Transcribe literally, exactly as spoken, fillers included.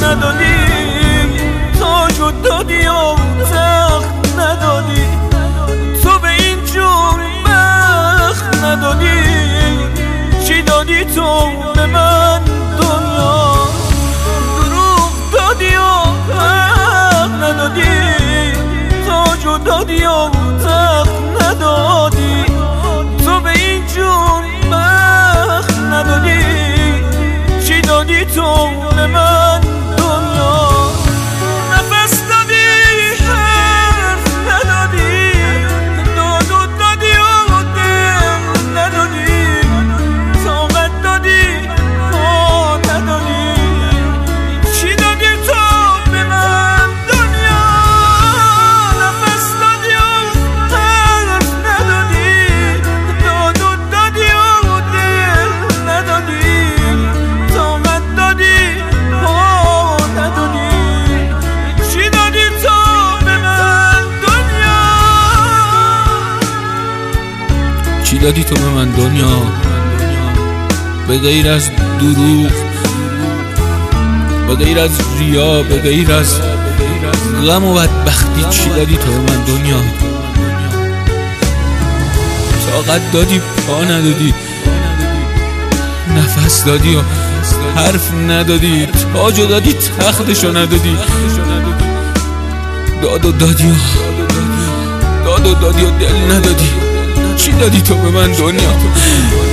ندادی، تاج و دادی و تخت ندادی، تو به این جون بخت ندادی. چی دادی تو به من دنیا؟ دروغ دادی و حق ندادی، تاج و دادی و تخت ندادی، تو به این جون بخت ندادی. چی دادی تو به من دنیا؟ نفس دادی حرف ندادی، داد و دادی و دل ندادی، طاقت دادی پا ندادی. چی دادی تو به من دنیا؟ نفس دادی و حرف ندادی، داد و دادی و دل ندادی، طاقت دادی پا ندادی. چی دادی تو به من دنیا؟ چی دادی تو به من دنیا؟ به غیر از دروغ، به غیر از ریا، به غیر از غم و بدبختی، چی دادی تو به من دنیا؟ طاقت دادی پا ندادی، نفس دادی و حرف ندادی، تاج و دادی تختشو ندادی، داد و دادی و داد و دادی و دل ندادی. چی دادی تو به من دنیا؟